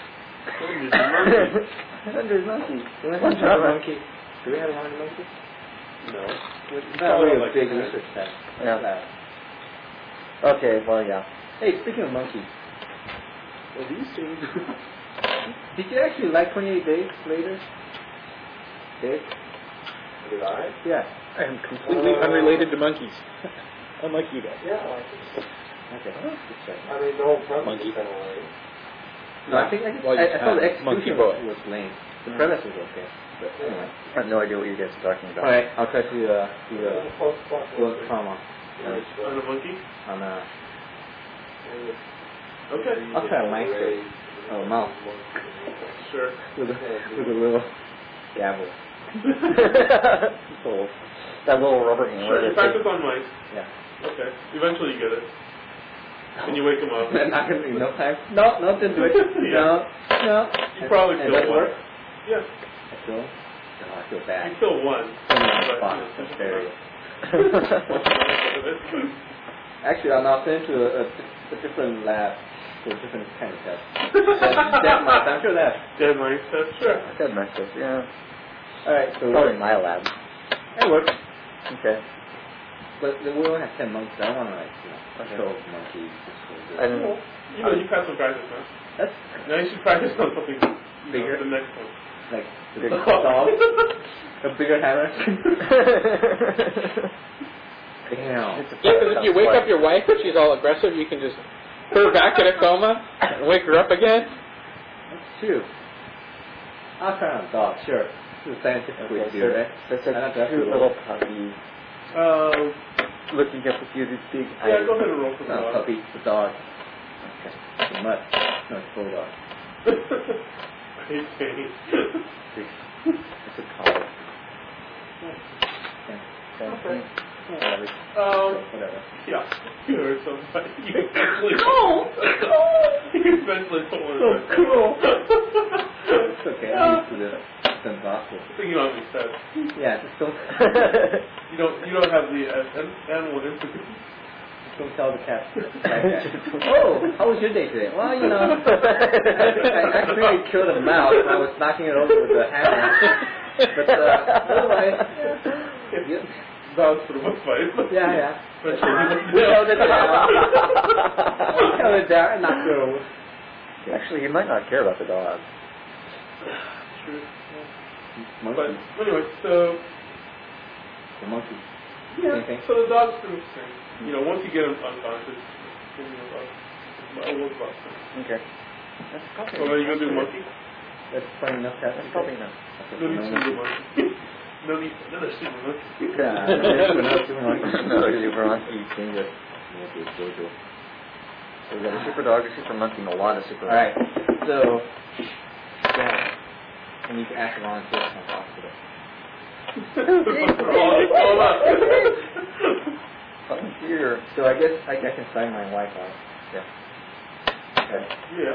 Hundred monkeys. Do we have 100 monkeys? Do we have 100 monkeys? No. It's not really a big research test. Yeah. Okay. Well, yeah. Hey, speaking of monkeys. Well, these things. Did you actually like 28 Days Later? Dave? Did I? Yeah. I am completely unrelated to monkeys. Unlike you guys. Yeah, I like it. Okay. I mean, the whole premise Monkey. is kind of lame. No, I think I thought the Monkey execution Boy. was lame. The premise was okay. But anyway. I have no idea what you guys are talking about. Alright, I'll try to do blood trauma On the monkey? on Okay. I'll try a mice first. Oh, mouse. Sure. With a little gavel. That little rubber hand. Sure. You practice on mice. Yeah. Okay. Eventually you get it. And you wake them up. Not gonna be no time. No, didn't do it. Yeah. No. You probably And kill that one. work? Yeah. I feel. Oh, I feel bad. You kill one. That's very. Actually, I'm now sent to a different lab for a different kind of test. Dead mice. I'm sure that. Dead mice test? Sure. Dead mice, yeah. All right. So Probably in my lab. it works. Okay. But we only have 10 monkeys. I don't want to show monkeys. And You passed some practice, huh? That's Now you should practice on something Bigger? The next one. like the Big dog. A bigger hammer. Damn. Yeah, because if you wake up your wife and she's all aggressive, you can just put her back in a coma and wake her up again. That's true. I'll try on a dog, sure. This is a scientific way to do it, right? That's I don't have a to cute roll. little puppy looking up with you this big Yeah, go ahead and roll for the No, dog. puppy, the dog. Okay. The mutt. No, it's bulldog. Hate pain. It's a collar. Okay. Whatever. Whatever. Yeah. You heard somebody. You eventually put one So in. cool. It's okay. I'm used to this. It's impossible. Thinking about me said. Yeah, just don't. You don't have the animal instinct. Don't tell the cat. Oh, how was your day today? Well, I accidentally killed a mouse and I was knocking it over with a hammer. But otherwise, yeah. Dogs for the most part. Yeah. But Held it down. Held it down and knocked it over. Actually, he might not care about the dog. True. But Monkey. anyway, so The monkey. yeah, Anything? so the dog's pretty interesting. Once you get him unconscious, it works about the same. Okay. That's probably. Well, are you gonna do monkey? That's funny enough. That's probably enough. No need to do monkey. No need another super monkey. Yeah. Another super monkey change it. So we got a super dog, a super monkey, and a lot of super. Alright, so, yeah. need to ask volunteers to come to the hospital. Volunteer. So I guess I can sign my Wi-Fi. Yeah. Okay. Yeah.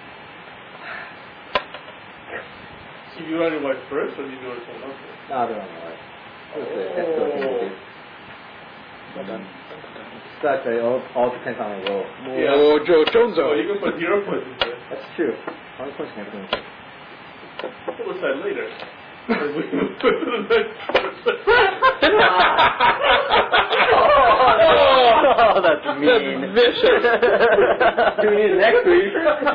So you on your wife first, or do you do it someone else first? No, they're on my wife. That's the thing to do. Well done. Sucks. It all depends on my role. Yeah. Oh, Joe Jones. Oh, you can put 0 points in there. That's true. I'm pushing everything. We'll decide later. As we move to the next person. Oh, that's mean. That's vicious. Tune in next week.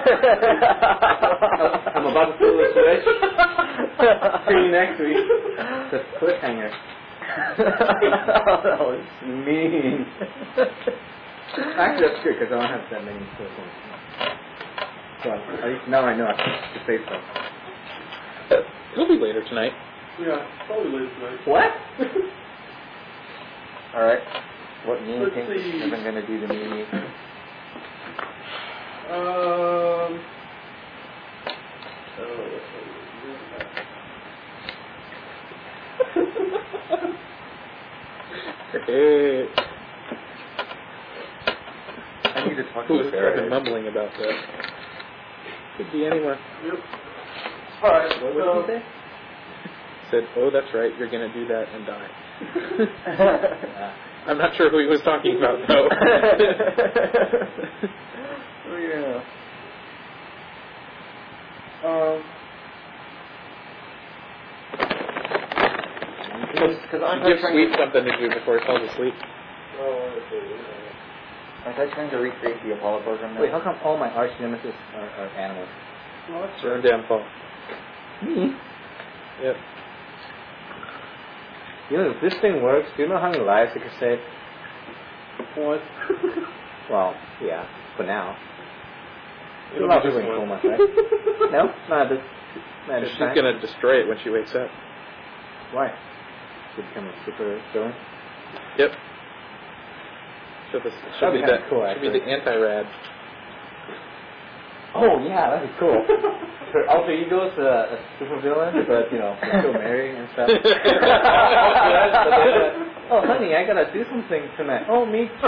I'm about to pull the switch. Tune in next week. The cliffhanger. That was mean. Actually, that's good because I don't have that many cliffhangers. So at least now I know I can say stuff. It'll be later tonight. Yeah, probably later tonight. What? Alright. What mean Let's thing see. is I'm going to do to me? Hey. I need to talk Who to was Sarah. fucking mumbling about that? Could be anyone. Yep. Alright, What did you say? Said, oh, that's right, you're going to do that and die. I'm not sure who he was talking about, though. Oh, yeah. Because I'm Give trying Sweet to, something to do before he falls asleep. aren't I trying to recreate the Apollo program now? Wait, how come all my arch nemesis are animals? well, that's Your own damn fault. Me? Yep. You know, if this thing works, do you know how many lives it could save? What? Well, yeah, for now. It'll A lot of be people just in one. comas, right? No? Not this. Not this She's time. going to destroy it when she wakes up. Why? To become a super villain? Yep. She'll be That'd be kinda cool, she'll be the anti-rad. Oh, yeah, that'd be cool. Her alter ego's a super villain, but, you know, they're still married and stuff. Oh, honey, I gotta do something tonight. Oh, me too.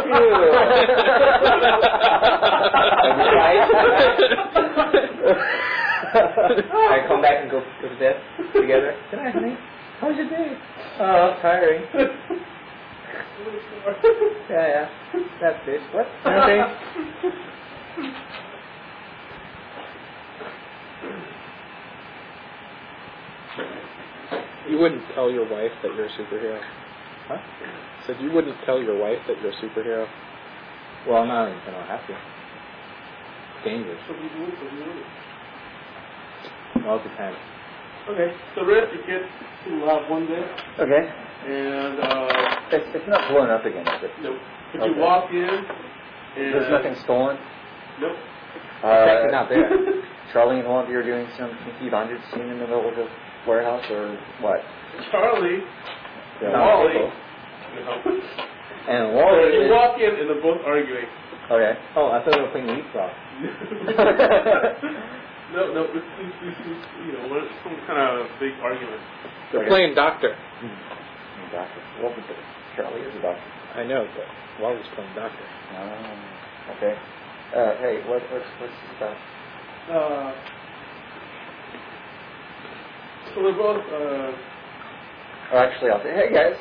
I come back and go to bed together. Good night, honey. How was your day? Oh, tiring. Yeah. That's it. What? Okay. You wouldn't tell your wife that you're a superhero. Huh? Said you wouldn't tell your wife that you're a superhero. Well, no, I don't have to. Dangerous. All the time. Okay, so Rick, you get to have one day, Okay. and It's not blowing up again, is it? nope. If Okay. you walk in, and There's nothing stolen? Nope. Check it out there. Charlie and Walt, you're doing some sneaky bandit scene in the middle of the warehouse, or what? Charlie, Yeah. Wally, And Wally you is... walk in and they're both arguing. Okay. Oh, I thought we were playing leapfrog. No, this is, you know, some kind of big argument. They're Okay. playing doctor. Doctor. What was it? Charlie is a doctor. I know, but Wally's playing doctor. Okay. Hey, what's this about? So they're both, Oh, actually, I'll say, hey guys.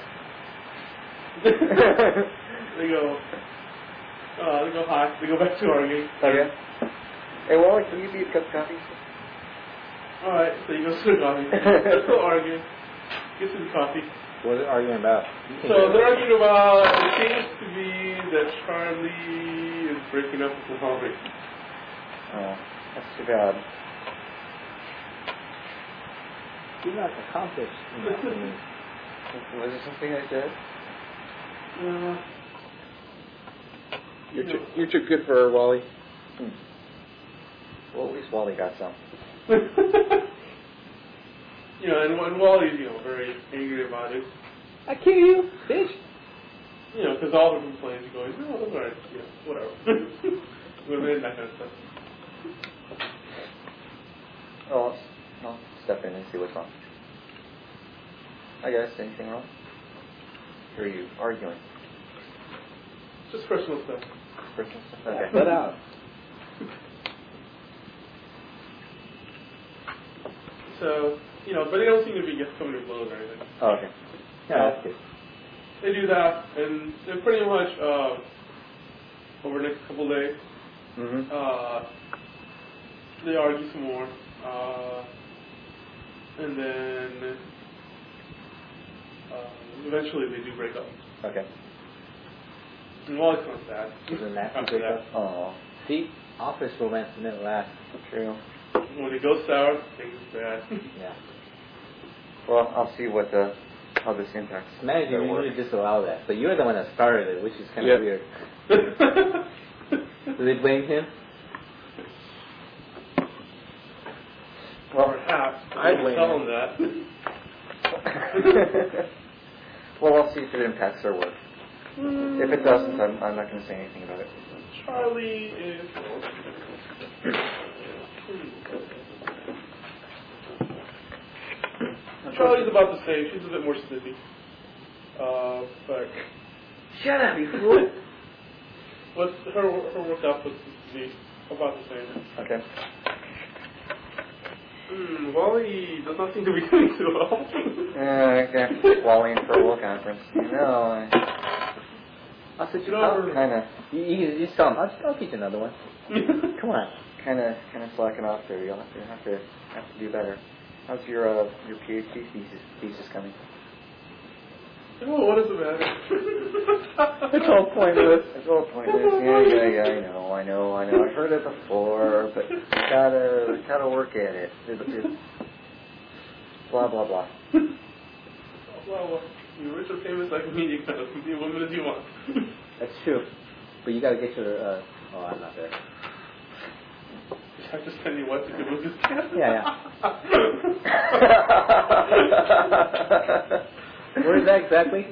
they go hi, they go back to arguing. Okay. Hey, Wally, can you be a cup of coffee? Alright, so you go to the coffee. Let's go argue. Get some coffee. What are they arguing about? So they're arguing about, it seems to be that Charlie is breaking up with Holly. Oh, that's too bad. You're not accomplished enough for me. Was there something I said? You're too good for her, Wally. Well, at least Wally got some. You know, and Wally's, you know, very angry about it. I kill you, bitch. You know, because all the complaints are going, no, that's alright, you know, whatever. Women, that kind of stuff. Oh, no, step in and see what's wrong. Hi guys, anything wrong? Or are you arguing? Just personal stuff. Personal stuff? Okay. Let out. So, but they don't seem to be coming to blows or anything. Oh, okay. Yeah, that's good. They do that, and they're pretty much over the next couple of days. Mm-hmm. They argue some more, and then eventually they do break up. Okay. And Wally's kind of sad. Isn't that after that? Oh, See, office romance never lasts. true. When it goes sour, things are bad. Yeah. Well, I'll see what how this impacts. Managing their work. usually disallow that, but you're the one that started it, which is kind of weird. Do they blame him? Well, Perhaps. I blame tell him. them that. well, I'll see if it impacts their work. If it doesn't, I'm not going to say anything about it. Charlie is. Charlie's about the same. She's a bit more snippy. But Shut up, you fool! what's her work output seems to be about the same. Okay. Wally does not seem to be doing too well. Okay. Wally in for a World Conference. I'll sit you No. down. Kind of. You tell him, I'll teach another one. Come on. Kind of slacking off there. You'll have to do better. How's your PhD thesis coming? Oh, what does it matter? It's all pointless. It's all pointless. Yeah. I know. I've heard it before, but gotta work at it. It's blah blah blah. Well, you're rich or famous like me. You can be a woman as you want. That's true. But you gotta get your, I'm not there. I just tell you what to do with this cat. Yeah. Where is that exactly?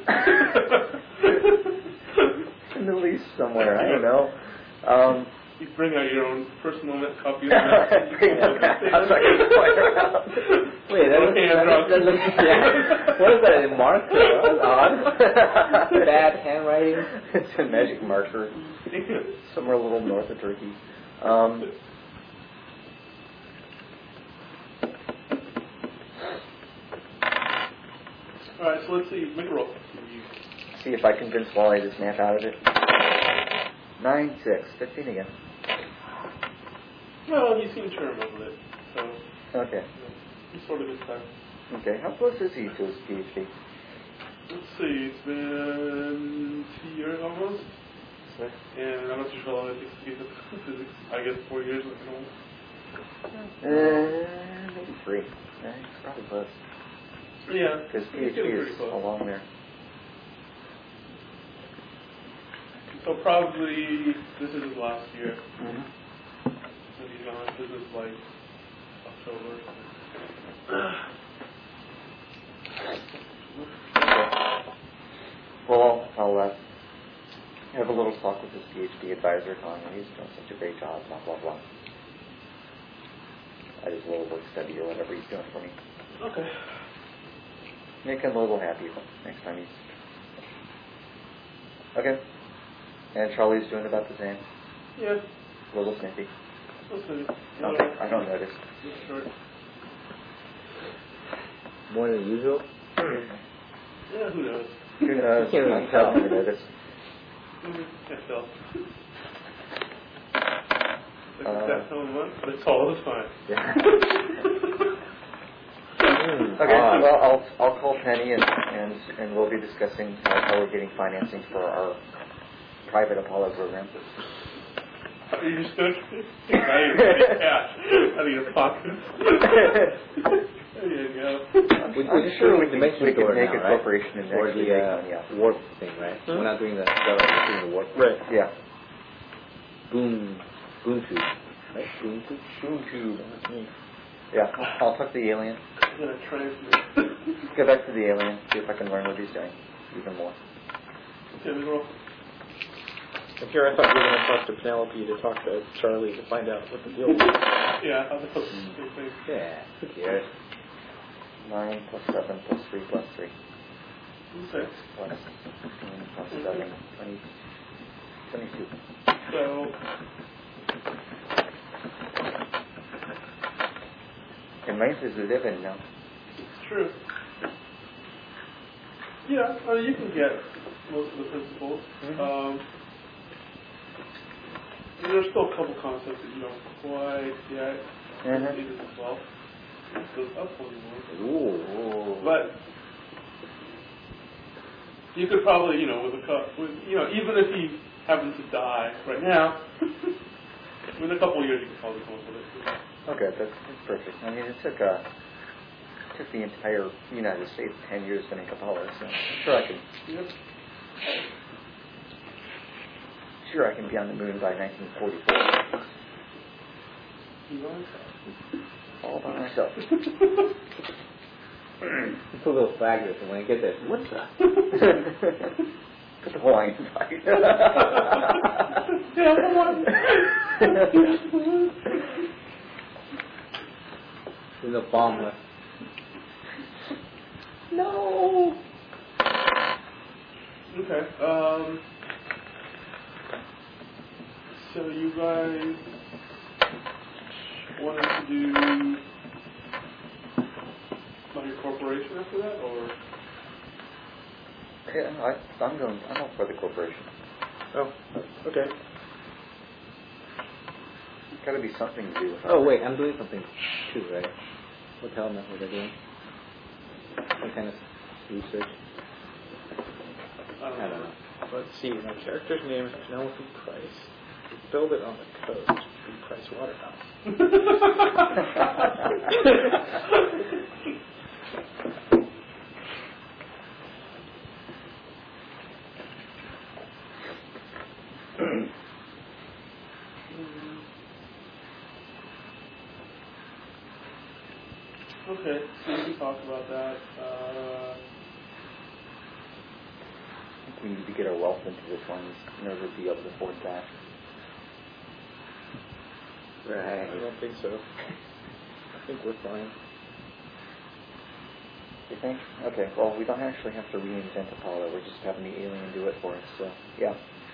In the Middle East somewhere. I don't know. You bring out your own personal copy of Bring that back. I was like, Wait, that looks yeah. What is that, a marker? That's odd. Bad handwriting. It's a magic marker. Somewhere a little north of Turkey. Alright, so let's see. Make a roll. See if I convince Wally to snap out of it. 9, 6, 15 again. Well, you seem to remember it. So, Okay. he's sort of this time. Okay. How close is he to his PhD? Let's see. It's been 2 years almost. 6. And I'm not too sure how long it takes to get to physics. I guess 4 years. Maybe 3. Yeah, it's probably close. Yeah. Because he's getting PhD pretty is close. along there. So probably this is his last year. Mm-hmm. So he's on business like October. Well, I'll have a little talk with his PhD advisor, telling him he's doing such a great job, blah, blah, blah. At his little work study or whatever he's doing for me. Okay. Make him a little happy next time he's... Okay. And Charlie's doing about the same. Yeah. A little snippy. Let's see. Okay, I don't notice. Sure. More than usual? Yeah, who knows? Who knows? You can't really I tell. don't notice. Can't tell. Like that telling one, but it's all the time. Yeah. Okay, well, I'll call Penny and we'll be discussing how we're getting financing for our private Apollo program. You just don't now you're getting cash out of your pockets. There you go. I'm sure we can make a now, right? corporation and Or actually the make money off of it. warp thing, right? We're not doing the doing the warp. Right. Yeah. Boom tube. Right? Boom tube? Boom tube. Yeah, I'll talk to the alien. I'm going to transmit. Go back to the alien, see if I can learn what he's doing even more. Okay, we roll. Here I thought you were going to talk to Penelope to talk to Charlie to find out what the deal was. Yeah, I thought the same thing. Yeah, who cares? 9 plus 7 plus 3 plus 3. 6. Plus 15 plus 7, 20, 22. So, And mine is 11 now. it's true. Yeah, I mean, you can get most of the principles. There's still a couple concepts that you don't quite get. It is as well. It goes up 1 more. Ooh. But you could probably, even if he happens to die right now, in a couple of years you could probably come up with it. Okay, that's perfect. I mean, it took the entire United States 10 years to make a dollar, so I'm sure I can. Yep. Sure, I can be on the moon by 1944. All by myself. Put a little flag there, so when I get there, what's that? Put the Hawaiian flag. Yeah, come on. There's no bomb left. No. Okay. So you guys wanted to do like a corporation after that, or? Yeah, I'm up for the corporation. Oh, okay. Got to be something to do with. Oh wait, I'm doing something too, right? What the hell was I doing? Some kind of research. I don't know. Let's see. My character's name is Penelope Price. Build it on the coast. B. Price Waterhouse. Okay, so we can talk about that. I think we need to get our wealth into this one in order to be able to afford that. Right. I don't think so. I think we're fine. You think? Okay, well, we don't actually have to reinvent Apollo. We're just having the alien do it for us, so, yeah.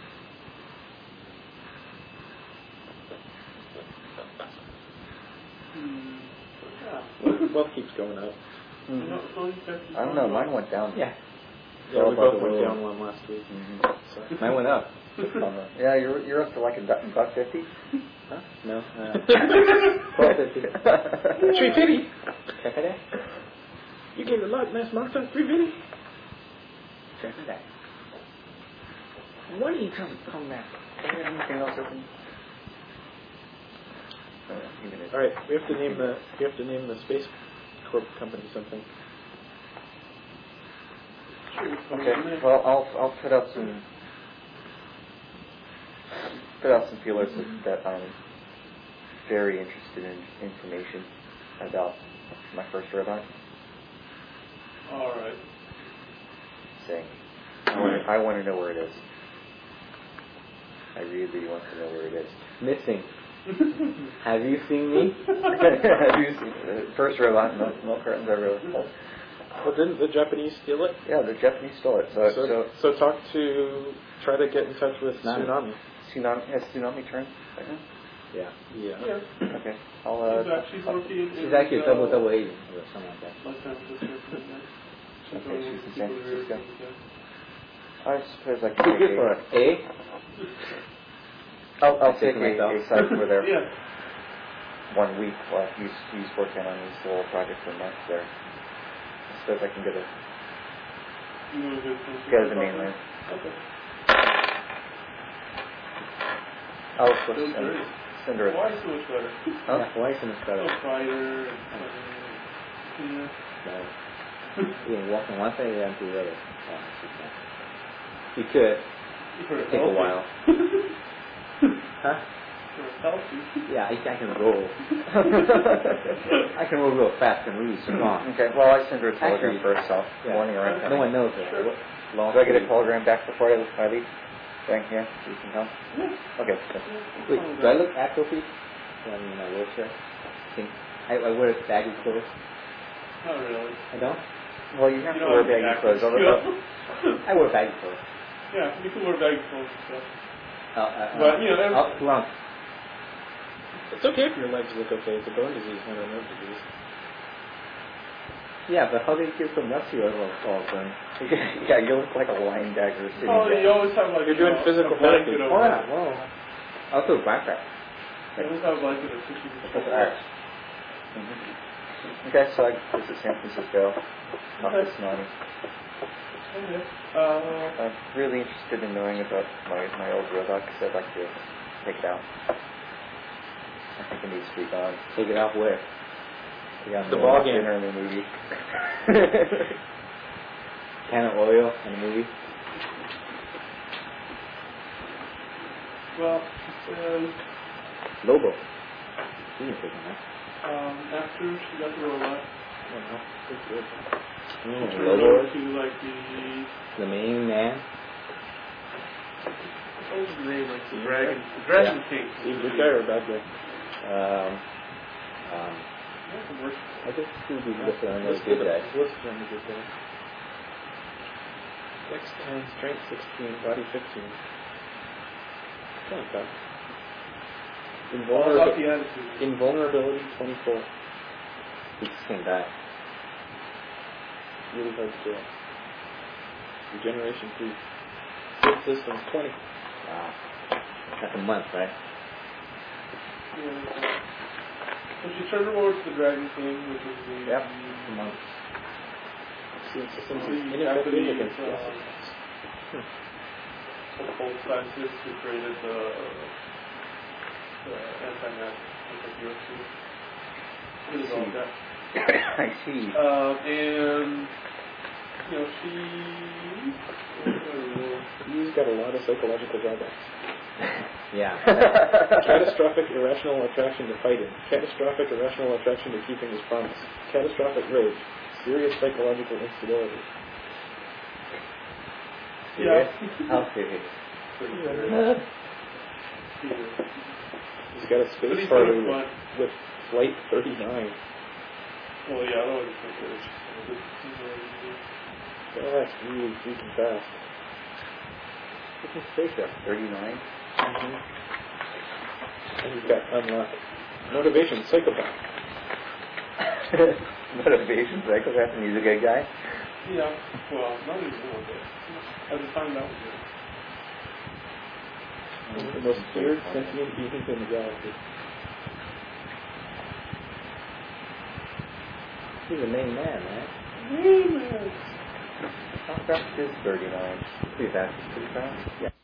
Wealth keeps going up. I don't know, mine went down. Yeah. Yeah, we both went down one last week. Mm-hmm. Mine went up. Yeah, you're up to like $1.50. Huh? No. $12.50. $3.50. Check it out. You gave a lot, Miss Martha. $3.50. Check it out. When are you come back? Do you have anything else open? All right, we have to name the space corp company something. Okay. Well, I'll put out some feelers that I'm very interested in information about my first robot. All right. Saying, I want to know where it is. I really want to know where it is. Missing. Have you seen me? Have you seen the first robot? No curtains are really full. Well, didn't the Japanese steal it? Yeah, the Japanese stole it. So try to get in touch with Tsunami. Has Tsunami turned right now? Yeah. Okay. I'll. She's actually a double agent or something like that. Okay, she's in San Francisco. I suppose I can Pretty take good for a. I'll take a site for there. Yeah. 1 week while he's working on his little project for months there. I suppose I can go to the mainland. Okay. I'll send her. Why so much better? Huh? Yeah, why so much better? Quieter and You can walk from one side and to the other. You could. Take a while. Huh? Yeah, I can roll. I can roll real fast and really strong. Okay, well, I send her a telegram Actually, first, so morning or afternoon. No one knows it. Do I get a telegram back before I leave? Right here, so you can come? Okay. Wait, do I look atrophied when in a wheelchair? I wear baggy clothes. Not really. I don't? Well, you have You to don't wear have the baggy clothes. acting Although, skill. I wear baggy clothes. Yeah, you can wear baggy clothes and stuff. But, you know, It's okay if your legs look okay. It's a bone disease, not a nerve disease. yeah, but how do you get so messy all of a sudden? yeah, you look like a linebacker sitting oh, down. you always have like You're doing physical a blanket therapy. over Oh, yeah. it. Well, also blackback. You always have a blanket or tissue. That's X. Okay, so I visit San Francisco. Not this money. Okay. I'm really interested in knowing about my old robot because I'd like to take it out. I think it needs to be gone. Take it out where? Yeah, The ball game. Dinner in the movie. Can of oil in the movie. Well, it says Lobo. You can take him out. after she got the robot, she turned Lobo over is to like the main man. what was his name? Like the Dragon King. Good guy or bad guy? That's the worst. I guess he would be listed on the good guy. Listed on the good guy. Dex 10, strength 16, body 15. Kind of tough. All about the attitude. Invulnerability 24. He's the same guy. Really hard to kill. Regeneration 3. Good systems 20. Wow. That's a month, right? Yeah. So she turned her over to the Dragon King, which is the A month. Systems the ineffective Japanese against gases. old scientists who created the anti-magic, anti-hero suit. It was all that. I see. And you know, He's got a lot of psychological drawbacks. Yeah. Catastrophic irrational attraction to fighting. Catastrophic irrational attraction to keeping his promise. Catastrophic rage. Serious psychological instability. yeah. How serious? He's got a But space he's party kind of fun. with flight 39. Well, yeah, that was good. Oh, that's really freaking fast. What's his spaceship? 39. And he's got unlocked. Motivation, psychopath. Motivation, psychopath, and he's a good guy. Yeah, well, not even a little bit. At the time, that was good. The most feared sentient being in the galaxy. He's the main man, man. How fast is 39? Pretty fast. Pretty fast? Yeah.